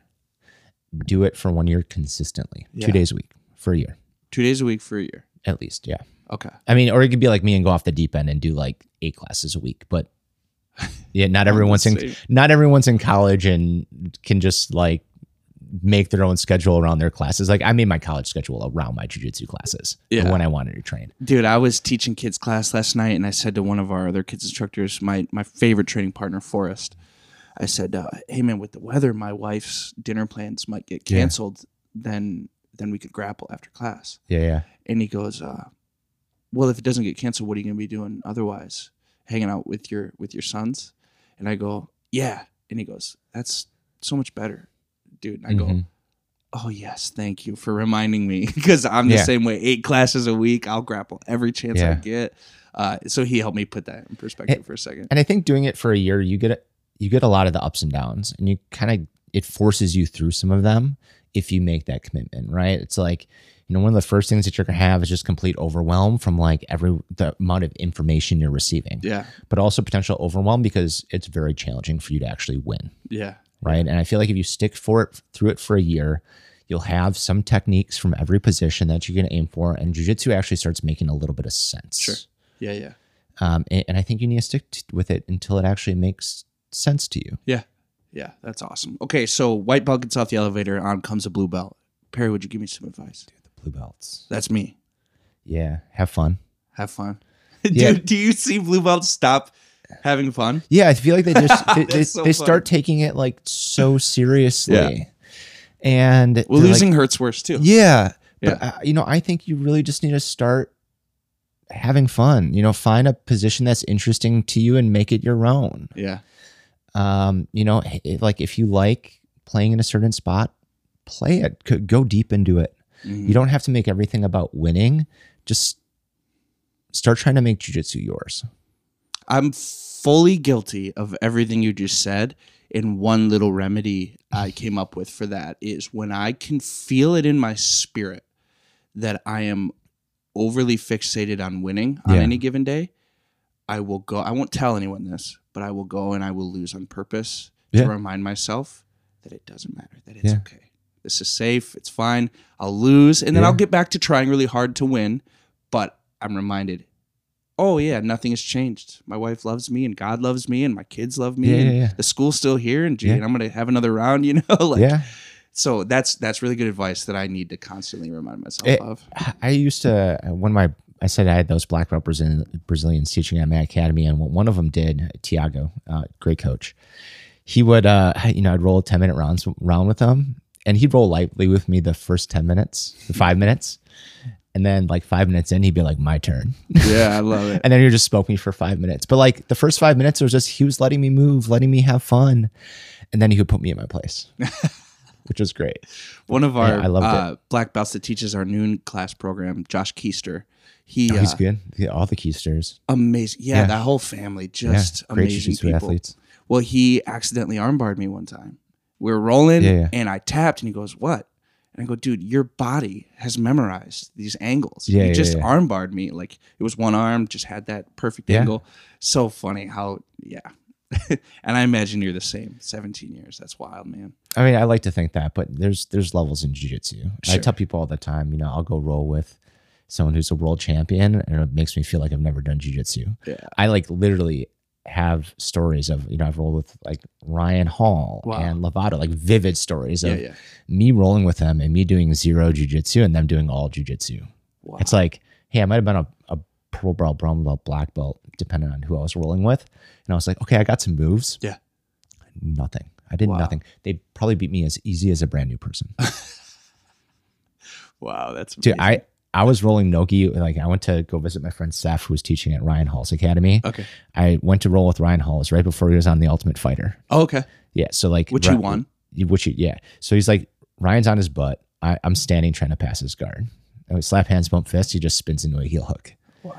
Do it for one year consistently. Yeah. Two days a week for a year, Two days a week for a year. at least. Yeah. Okay. I mean, or you could be like me and go off the deep end and do like eight classes a week, but yeah, not everyone's in, Same. not everyone's in college and can just like make their own schedule around their classes. Like I made my college schedule around my jiu-jitsu classes Yeah. when I wanted to train. Dude, I was teaching kids class last night, and I said to one of our other kids instructors, my my favorite training partner, Forrest, I said, uh, "Hey man, with the weather, my wife's dinner plans might get Yeah. canceled. Then then we could grapple after class." Yeah. Yeah. And he goes, uh, "Well, if it doesn't get canceled, what are you gonna be doing otherwise? Hanging out with your with your sons?" And I go, "Yeah." And he goes, "That's so much better, dude." And I go, Mhm. "Oh yes, thank you for reminding me," because I'm the Yeah. same way. Eight classes a week, I'll grapple every chance I Yeah. get. Uh, so he helped me put that in perspective for a second. And I think doing it for a year, you get a, you get a lot of the ups and downs, and you kind of it forces you through some of them if you make that commitment, right? It's like, you know, one of the first things that you're gonna have is just complete overwhelm from like every the amount of information you're receiving, Yeah, but also potential overwhelm because it's very challenging for you to actually win, yeah, right? And I feel like if you stick for it through it for a year, you'll have some techniques from every position that you're gonna aim for, and jiu-jitsu actually starts making a little bit of sense. Sure. yeah, yeah, Um, and, and I think you need to stick t- with it until it actually makes sense to you. yeah, yeah. That's awesome. Okay, so white belt gets off the elevator. On comes a blue belt. Perry, would you give me some advice? Blue belts. That's me. Yeah. Have fun. Have fun. Yeah. Dude, do you see blue belts stop having fun? Yeah. I feel like they just, they, they, That's so they funny. start taking it like so seriously. Yeah. And Well, they're losing like, hurts worse too. yeah. But, Yeah. uh, you know, I think you really just need to start having fun, you know, find a position that's interesting to you and make it your own. Yeah. Um, you know, h- like if you like playing in a certain spot, play it, C- go deep into it. Mhm. You don't have to make everything about winning. Just start trying to make jiu-jitsu yours. I'm fully guilty of everything you just said. And one little remedy I came up with for that is when I can feel it in my spirit that I am overly fixated on winning on Yeah. any given day, I will go. I won't tell anyone this, but I will go and I will lose on purpose Yeah. to remind myself that it doesn't matter, that it's Yeah. okay. This is safe. It's fine. I'll lose, and then Yeah. I'll get back to trying really hard to win. But I'm reminded, oh yeah, nothing has changed. My wife loves me, and God loves me, and my kids love me, Yeah, and yeah, yeah. the school's still here, and gee, Yeah. and I'm gonna have another round. You know, like Yeah. so. That's that's really good advice that I need to constantly remind myself It- of. I used to, when my, I said I had those black belt Brazilian, Brazilians teaching at my academy, and one of them did, Tiago, uh, great coach. He would, uh, you know, I'd roll a ten minute rounds round with him, and he'd roll lightly with me the first ten minutes, the five minutes. And then like five minutes in, he'd be like, my turn. Yeah, I love it. And then he just spoke me for five minutes. But like the first five minutes, it was just, he was letting me move, letting me have fun. And then he could put me in my place, which was great. One of our Yeah, I loved uh, black belts that teaches our noon class program, Josh Keister. He Oh, he's uh, good. Yeah, all the keysters. amazing. Yeah, Yeah. that whole family, Yeah, just great amazing jiu-jitsu people. athletes. Well, he accidentally armbarred me one time. We were rolling, Yeah, yeah. and I tapped, and he goes, "What?" And I go, "Dude, your body has memorized these angles. Yeah, you yeah, just yeah. armbarred me. Like it was one arm, just had that perfect Yeah. angle. So funny how, yeah." And I imagine you're the same. seventeen years. That's wild, man. I mean, I like to think that, but there's there's levels in jiu-jitsu. I Sure. tell people all the time, you know, I'll go roll with someone who's a world champion, and it makes me feel like I've never done jiu-jitsu. Yeah. I like literally have stories of, you know, I've rolled with like Ryan Hall Wow. and Lovato, like vivid stories Yeah, of yeah. me rolling with them and me doing zero jiu-jitsu and them doing all jiu-jitsu. Wow. It's like, hey, I might have been a, a purple belt, brown belt, black belt, depending on who I was rolling with. And I was like, okay, I got some moves. Yeah. Nothing. I did Wow. nothing. They probably beat me as easy as a brand new person. Wow, that's Dude, amazing. I, I was rolling Nogi. Like I went to go visit my friend Seth, who was teaching at Ryan Hall's academy. Okay. I went to roll with Ryan Hall's right before he was on The Ultimate Fighter. Oh, okay. Yeah. So like, Which you won? Which he, yeah. So he's like, Ryan's on his butt. I, I'm standing trying to pass his guard. And we slap hands, bump fists. He just spins into a heel hook. Wow.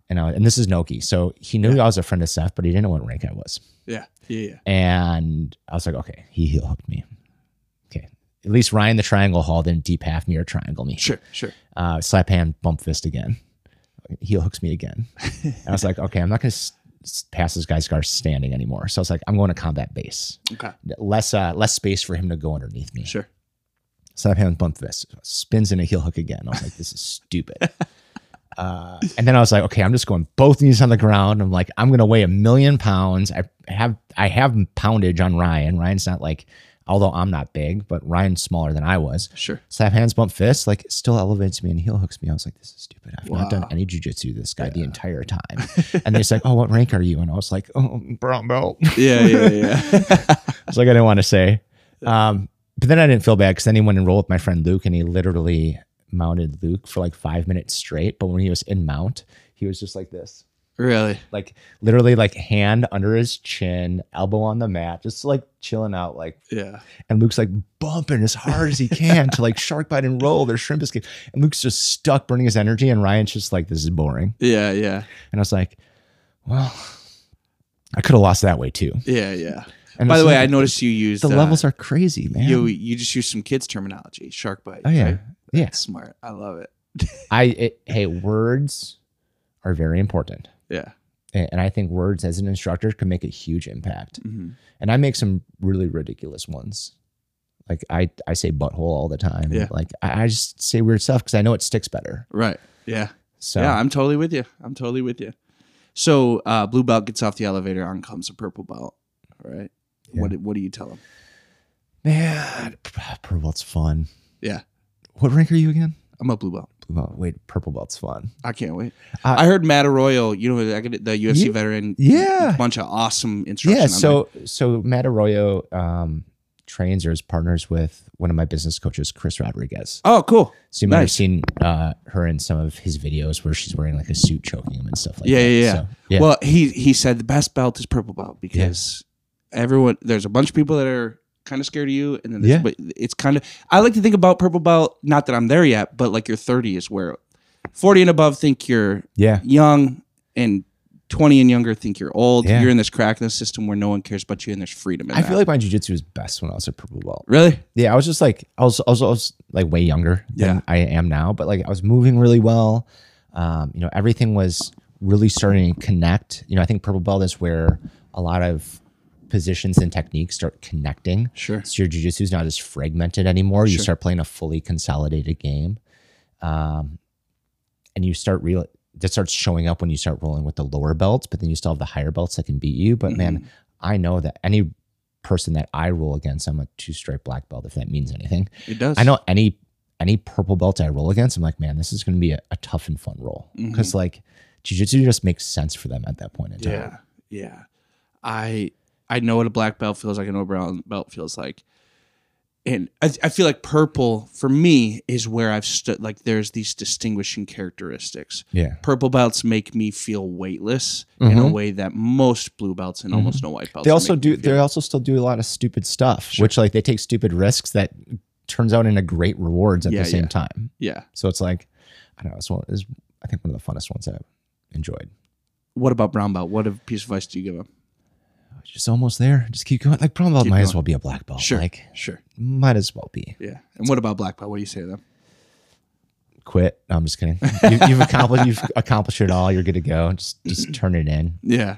And I, and this is Noki. So he knew Yeah. I was a friend of Seth, but he didn't know what rank I was. Yeah. Yeah. Yeah. And I was like, okay, he heel hooked me. Okay. At least Ryan the Triangle Hall didn't deep half me or triangle me. Sure. Sure. Uh, slap hand, bump fist again. Heel hooks me again. And I was like, okay, I'm not going to s- s- pass this guy's guard standing anymore. So I was like, I'm going to combat base. Okay. Less uh, less space for him to go underneath me. Sure. Slap hand, bump fist. Spins in a heel hook again. I was like, this is stupid. Uh, and then I was like, okay, I'm just going both knees on the ground. I'm like, I'm going to weigh a million pounds. I have, I have poundage on Ryan. Ryan's not like, although I'm not big, but Ryan's smaller than I was. Sure. Slap hands, bump fists, like still elevates me and heel hooks me. I was like, this is stupid. I've Wow. not done any jujitsu to this guy the entire time. And they're like, oh, what rank are you? And I was like, oh, brown belt. Yeah. Yeah. Yeah. It's like I didn't want to say. Um, but then I didn't feel bad because then he went and rolled with my friend Luke and he literally mounted Luke for like five minutes straight. But when he was in mount, he was just like this, Really? like literally like hand under his chin, elbow on the mat, just like chilling out. Like, Yeah. and Luke's like bumping as hard as he can to like shark bite and roll their shrimp escape. And Luke's just stuck burning his energy. And Ryan's just like, this is boring. Yeah. Yeah. And I was like, well, I could have lost that way too. Yeah. Yeah. And By it's the way, like, I noticed you used the uh, levels are crazy, man. You you just used some kids terminology. Shark bite. oh yeah. right? Yeah. Smart. I love it. I it, hey, words are very important, Yeah. and and I think words as an instructor can make a huge impact. hmm And I make some really ridiculous ones, like I I say butthole all the time. Yeah. Like I, I just say weird stuff because I know it sticks better. Right. Yeah. So Yeah. I'm totally with you. I'm totally with you. So uh, blue belt gets off the elevator. On comes a purple belt. All right. Yeah. What What do you tell them? man, purple belt's fun. Yeah. What rank are you again? I'm a blue belt. Blue belt. Wait, purple belt's fun. I can't wait. Uh, I heard Matt Arroyo, you know, I get the U F C Yeah. veteran. Yeah. Bunch of awesome instruction. Yeah. on So so Matt Arroyo um, trains or is partners with one of my business coaches, Chris Rodriguez. there. Oh, cool. So you might have Nice. seen uh, her in some of his videos where she's wearing like a suit choking him and stuff like Yeah, that. yeah, yeah. So, yeah. Well, he he said the best belt is purple belt because everyone there's a bunch of people that are kind of scared of you, and then there's, Yeah. but it's kind of I like to think about purple belt. Not that I'm there yet, but like your thirty is where forty and above think you're yeah. young, and twenty and younger think you're old. Yeah. You're in this crack in the system where no one cares about you, and there's freedom in I that. feel like my jujitsu was best when I was a purple belt. Really, Yeah, I was just like I was, I was, I was like way younger than Yeah. I am now, but like I was moving really well. Um, you know, everything was really starting to connect. You know, I think purple belt is where a lot of positions and techniques start connecting. Sure. So your jujitsu is not as fragmented anymore. You Sure. start playing a fully consolidated game, um, and you start real. That starts showing up when you start rolling with the lower belts, but then you still have the higher belts that can beat you. But man, I know that any person that I roll against, I'm a two stripe black belt, if that means anything. it does. I know any any purple belt I roll against, I'm like, man, this is going to be a, a tough and fun roll because like jiu-jitsu just makes sense for them at that point in time. Yeah, yeah. I I know what a black belt feels like. I know what a brown belt feels like, and I, I feel like purple for me is where I've stood. Like there's these distinguishing characteristics. Yeah. Purple belts make me feel weightless in a Mhm. way that most blue belts and almost no white belts. They also make me do. They feel. also still do a lot of stupid stuff, which like they take stupid risks that turns out into great rewards at Yeah, the same yeah. time. Yeah. So it's like, I don't know. It's one is I think one of the funnest ones I've enjoyed. What about brown belt? What piece of advice do you give them? Just almost there. Just keep going. Like brown belt Keep might as going. well be a black belt. Sure. Like Sure. might as well be. Yeah. And what about black belt? What do you say to them? Quit. No, I'm just kidding. You, you've accomplished. You've accomplished it all. You're good to go. Just just turn it in. Yeah.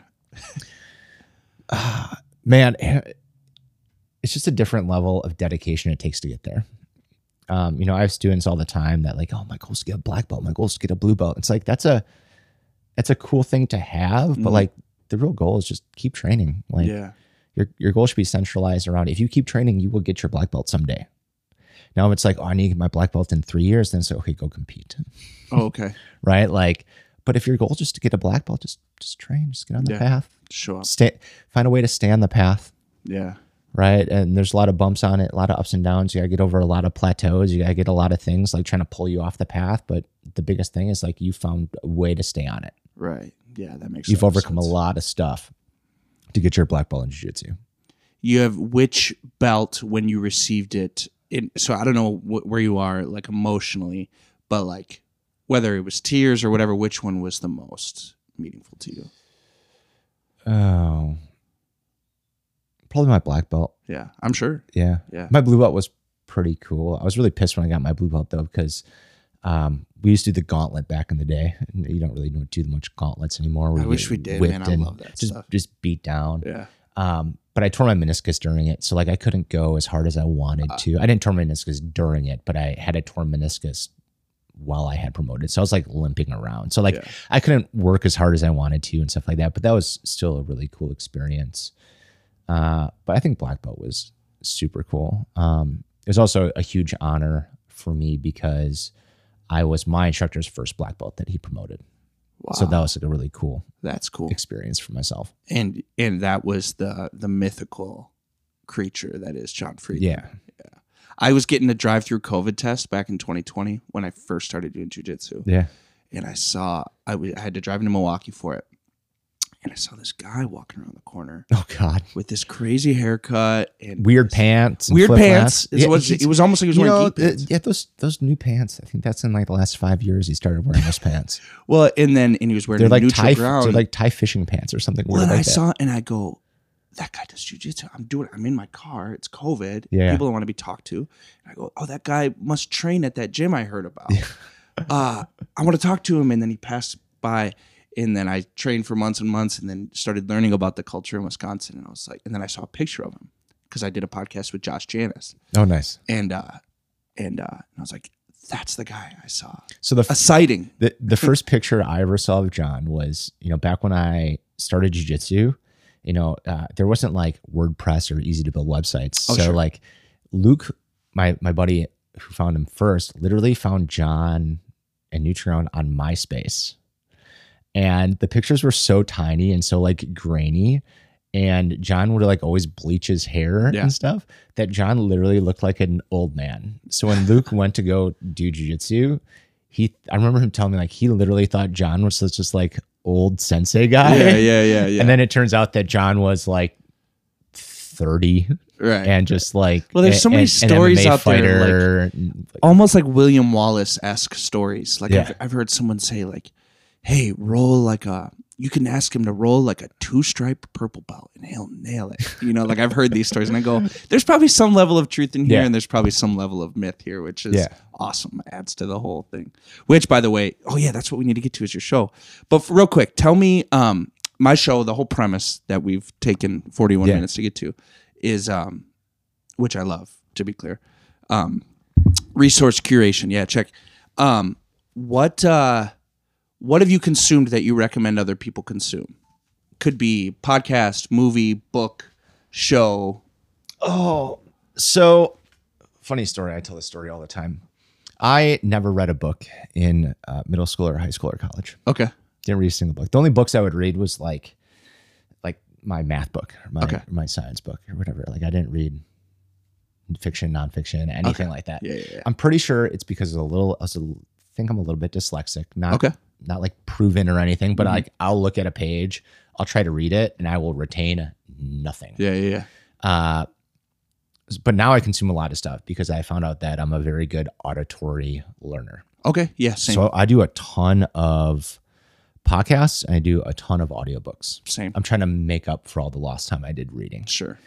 Man, it's just a different level of dedication it takes to get there. Um, you know, I have students all the time that like, oh, my goal is to get a black belt. My goal is to get a blue belt. It's like that's a that's a cool thing to have, but Mhm. like the real goal is just keep training. Like Yeah. your your goal should be centralized around if you keep training, you will get your black belt someday. Now if it's like, oh, I need to get my black belt in three years, then it's like, okay, go compete. Oh, okay. Right? Like, but if your goal is just to get a black belt, just just train, just get on the Yeah. path. Show up. Stay find a way to stay on the path. Yeah. Right. And there's a lot of bumps on it, a lot of ups and downs. You gotta get over a lot of plateaus. You gotta get a lot of things like trying to pull you off the path. But the biggest thing is like you found a way to stay on it. Right. Yeah. That makes You've sense. overcome a lot of stuff to get your black belt in jiu-jitsu. You have which belt when you received it? In, so I don't know wh- where you are like emotionally, but like whether it was tears or whatever, which one was the most meaningful to you? Oh, probably my black belt. Yeah, I'm sure. Yeah. Yeah. My blue belt was pretty cool. I was really pissed when I got my blue belt though, because um, we used to do the gauntlet back in the day. You don't really do much gauntlets anymore. I You wish get we did, whipped man. I and love that just, stuff. Just beat down. Yeah. Um, but I tore my meniscus during it. So like I couldn't go as hard as I wanted Uh, to. I didn't tear my meniscus during it, but I had a torn meniscus while I had promoted. So I was like limping around. So like Yeah. I couldn't work as hard as I wanted to and stuff like that. But that was still a really cool experience. Uh, but I think black belt was super cool. Um, it was also a huge honor for me because I was my instructor's first black belt that he promoted. Wow. So that was like a really cool That's cool. experience for myself. And and that was the the mythical creature that is John Friedman. Yeah. I was getting a drive-through COVID test back in twenty twenty when I first started doing jiu-jitsu. Yeah. And I saw, I, w- I had to drive into Milwaukee for it. And I saw this guy walking around the corner Oh God. with this crazy haircut and Weird this- pants. And Weird flip pants. flops. It, was, he's- it was almost like he was you wearing know, geek pants. uh, yeah, those those new pants. I think that's in like the last five years he started wearing those pants. Well, and then and he was wearing They're a like neutral Thai, ground. they're like Thai fishing pants or something well, weird and like I that. saw it and I go, that guy does jujitsu. I'm doing it. I'm in my car. It's COVID. Yeah. People don't want to be talked to. And I go, oh, that guy must train at that gym I heard about. uh, I want to talk to him. And then he passed by. And then I trained for months and months and then started learning about the culture in Wisconsin. And I was like, and then I saw a picture of him because I did a podcast with Josh Janis. Oh, nice. And, uh, and, uh, and I was like, that's the guy I saw. So the A sighting. the, the first picture I ever saw of John was, you know, back when I started jiu-jitsu, you know, uh, there wasn't like WordPress or easy to build websites. Oh, so sure. like Luke, my, my buddy who found him first, literally found John and Nutrion on MySpace. And the pictures were so tiny and so like grainy. And John would like always bleach his hair Yeah. and stuff that John literally looked like an old man. So when Luke went to go do jiu-jitsu, he, I remember him telling me like, he literally thought John was just like old sensei guy. Yeah, yeah, yeah, yeah. And then it turns out that John was like thirty right. and just like, Well, there's so many an- an stories M M A out there, fighter, and, like, almost like William Wallace-esque stories. Like Yeah. I've, I've heard someone say like, hey, roll like a, you can ask him to roll like a two-stripe purple belt and he'll nail it. You know, like I've heard these stories and I go, there's probably some level of truth in here Yeah. and there's probably some level of myth here, which is Yeah. awesome. Adds to the whole thing. Which, by the way, oh yeah, that's what we need to get to is your show. But for, real quick, tell me, um, my show, the whole premise that we've taken forty-one Yeah. minutes to get to is, um, which I love, to be clear, um, resource curation. Yeah, check. Um, what uh, what have you consumed that you recommend other people consume? Could be podcast, movie, book, show. Oh, so funny story. I tell this story all the time. I never read a book in uh, middle school or high school or college. Okay. Didn't read a single book. The only books I would read was like, like my math book or my, Okay. or my science book or whatever. Like I didn't read fiction, nonfiction, anything Okay. like that. Yeah, yeah, yeah. I'm pretty sure it's because of a little. I was a, think I'm a little bit dyslexic. Not Okay. not like proven or anything, but Mhm. like I'll look at a page, I'll try to read it, and I will retain nothing. Yeah, yeah, yeah. Uh, but now I consume a lot of stuff because I found out that I'm a very good auditory learner. Okay. Yeah, same. So I do a ton of podcasts and I do a ton of audiobooks. same. I'm trying to make up for all the lost time I did reading. Sure.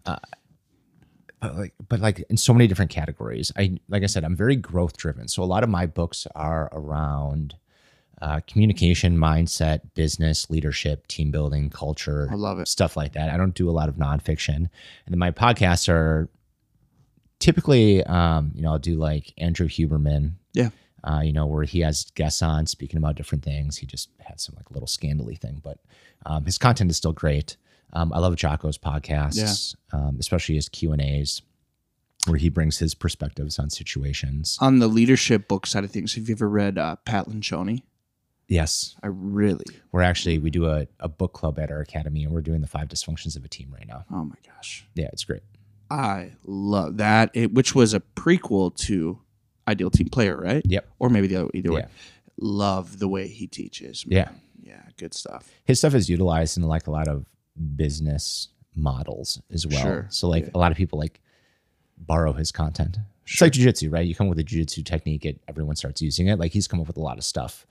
But like, but like in so many different categories. I like I said, I'm very growth driven. So a lot of my books are around uh, communication, mindset, business, leadership, team building, culture. I love it. Stuff like that. I don't do a lot of nonfiction, and then my podcasts are typically, um, you know, I'll do like Andrew Huberman. Yeah. Uh, you know, where he has guests on speaking about different things. He just had some like little scandally thing, but um, his content is still great. Um, I love Jocko's podcasts, um, especially his Q and A's, where he brings his perspectives on situations. On the leadership book side of things, have you ever read uh, Pat Lencioni? Yes, I really. we're actually we do a, a book club at our academy, and we're doing the five dysfunctions of a team right now. Oh my gosh. Yeah, it's great. I love that. It, which was a prequel to Ideal Team Player, right? Yep. Or maybe the other, either way. Yeah. Love the way he teaches. Man. Yeah. Yeah. Good stuff. His stuff is utilized in like a lot of business models as well. Sure, So like yeah. a lot of people like borrow his content. It's Sure. like jujitsu, right? You come with a jujitsu technique, it everyone starts using it. Like he's come up with a lot of stuff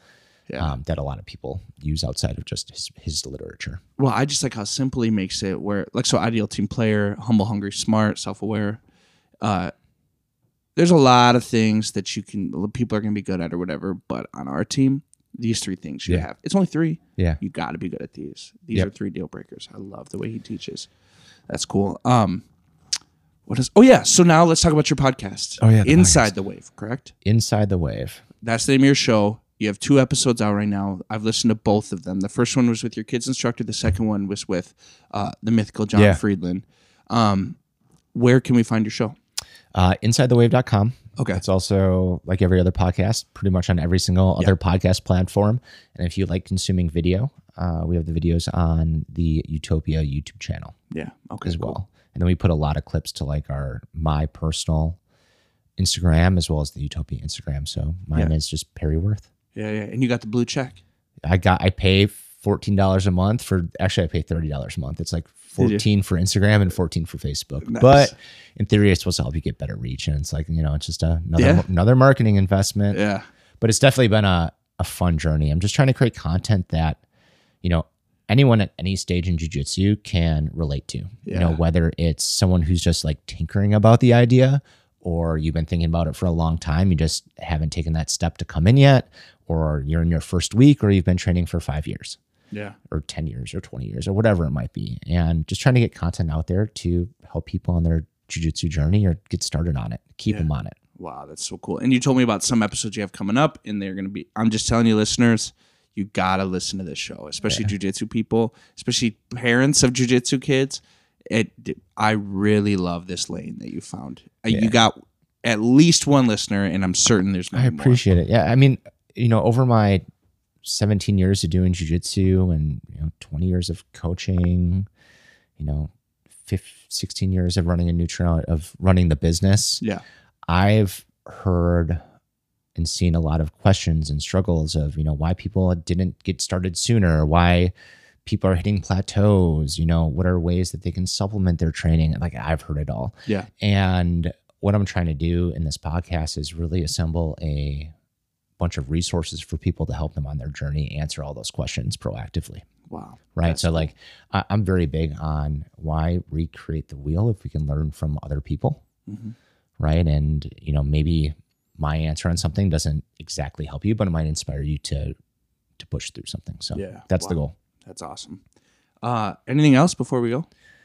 Yeah. um, that a lot of people use outside of just his, his literature. Well, I just like how simple he makes it. Where like so, ideal team player, humble, hungry, smart, self-aware. Uh, there's a lot of things that you can people are going to be good at or whatever. But on our team, these three things you Yeah. have. It's only three. Yeah. You got to be good at these. These Yep. are three deal breakers. I love the way he teaches. That's cool. Um, what is? Oh yeah. So now let's talk about your podcast. Oh, yeah, the Inside the Wave, correct? Inside the Wave. That's the name of your show. You have two episodes out right now. I've listened to both of them. The first one was with your kids instructor. The second one was with uh, the mythical John Yeah. Friedland. Um, where can we find your show? Uh, inside the wave dot com. Okay. It's also, like every other podcast, pretty much on every single other podcast platform. And if you like consuming video, uh, we have the videos on the Utopia YouTube channel Yeah. Okay. as cool. well. And then we put a lot of clips to like our my personal Instagram as well as the Utopia Instagram. So mine Yeah. is just Perry Worth. Yeah, yeah. And you got the blue check. I got I pay fourteen dollars a month for actually I pay thirty dollars a month. It's like fourteen for Instagram and fourteen for Facebook. Nice. But in theory, it's supposed to help you get better reach. And it's like, you know, it's just a, another Yeah. another marketing investment. Yeah. But it's definitely been a, a fun journey. I'm just trying to create content that, you know, anyone at any stage in jiu-jitsu can relate to. You know, Yeah. whether it's someone who's just like tinkering about the idea, or you've been thinking about it for a long time, you just haven't taken that step to come in yet, or you're in your first week, or you've been training for five years Yeah. or ten years or twenty years or whatever it might be. And just trying to get content out there to help people on their jiu-jitsu journey or get started on it, keep Yeah. them on it. Wow, that's so cool. And you told me about some episodes you have coming up, and they're going to be, I'm just telling you, listeners, you got to listen to this show, especially jiu-jitsu people, especially parents of jiu-jitsu kids. It, I really love this lane that you found. Uh, Yeah. You got at least one listener, and I'm certain there's I many more. appreciate it. Yeah. I mean, you know, over my seventeen years of doing jiu-jitsu and, you know, twenty years of coaching, you know, fifteen, sixteen years of running a neutral of running the business, Yeah. I've heard and seen a lot of questions and struggles of, you know, why people didn't get started sooner, why people are hitting plateaus, you know, what are ways that they can supplement their training? Like I've heard it all. Yeah. And what I'm trying to do in this podcast is really assemble a bunch of resources for people to help them on their journey, answer all those questions proactively. Wow. Right. That's So cool. like I, I'm very big on why recreate the wheel if we can learn from other people. Mhm. Right. And, you know, maybe my answer on something doesn't exactly help you, but it might inspire you to to push through something. So Yeah. that's the Wow. goal. That's awesome. Uh, anything else before we go?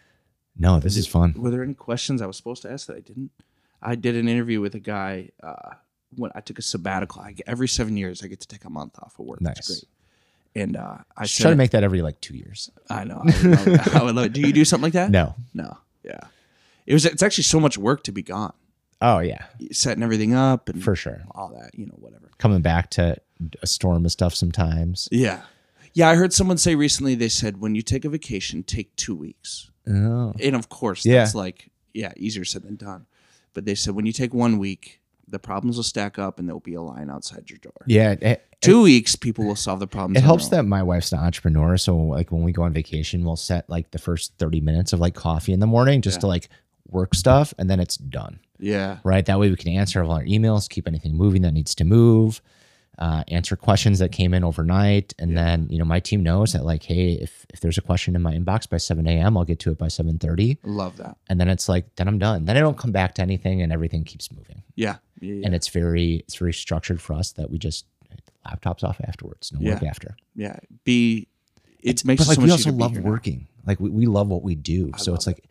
No, this is fun. Were there any questions I was supposed to ask that I didn't? I did an interview with a guy uh, when I took a sabbatical. I, every seven years, I get to take a month off of work. Nice. It's great. And uh, I Just said, try to make that every like two years. I know. I would, love it. I would love it. Do you do something like that? No. No. Yeah. It was. It's actually so much work to be gone, Oh yeah, setting everything up and for sure. all that. You know, whatever. Coming back to a storm of stuff sometimes. Yeah. Yeah. I heard someone say recently. They said when you take a vacation, take two weeks. Oh. And of course, Yeah. that's like, yeah, easier said than done. But they said when you take one week, the problems will stack up and there will be a line outside your door. Yeah. It, Two weeks, people will solve the problems. it on helps their that my wife's an entrepreneur. So like when we go on vacation, we'll set like the first thirty minutes of like coffee in the morning just Yeah. to like work stuff and then it's done. own. Yeah. Right. That way we can answer all our emails, keep anything moving that needs to move, uh, answer questions that came in overnight. And Yeah. then, you know, my team knows that like, hey, if, if there's a question in my inbox by seven a.m., I'll get to it by seven thirty. Love that. And then it's like, then I'm done. Then I don't come back to anything and everything keeps moving. Yeah. Yeah. yeah. And it's very, it's very structured for us that we just laptops off afterwards, no work Yeah. after. yeah. Be, it makes But it like so we much also easier to be love here now. working. Like we, we love what we do. I So love it's like,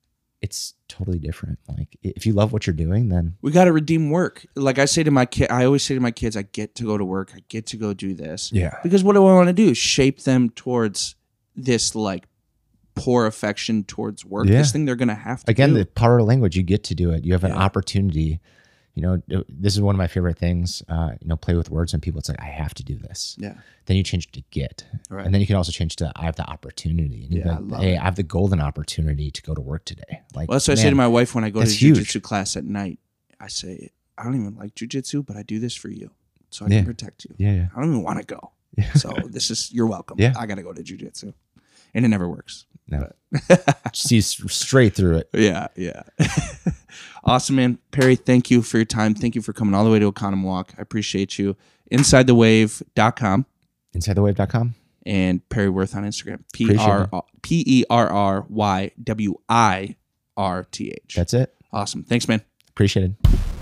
it's totally different. Like if you love what you're doing, then We got to redeem work. Like I say to my kid, I always say to my kids, I get to go to work. I get to go do this. yeah, Because what do I want to do? Shape them towards this like poor affection towards work. Yeah. This thing they're going to have to again, do. the power of language, you get to do it. You have an Yeah. opportunity. You know, this is one of my favorite things. Uh, you know, play with words and people. It's like I have to do this. yeah. Then you change to get, Right. and then you can also change to I have the opportunity. And you Yeah, I go, love hey, it. I have the golden opportunity to go to work today. Like Well, that's what I say man, to my wife when I go to that's huge. jujitsu class at night. I say, I don't even like jujitsu, but I do this for you, so I Yeah. can protect you. Yeah, yeah. I don't even want to go. Yeah. So this is you're welcome. Yeah. I got to go to jujitsu, and it never works. No, see straight through it. Yeah, yeah. Awesome, man. Perry, thank you for your time. Thank you for coming all the way to Oconomowoc. I appreciate you. inside the wave dot com. inside the wave dot com. And Perry Worth on Instagram. P Appreciate R P E R R Y W I R T H. That's it. Awesome. Thanks, man. Appreciate it.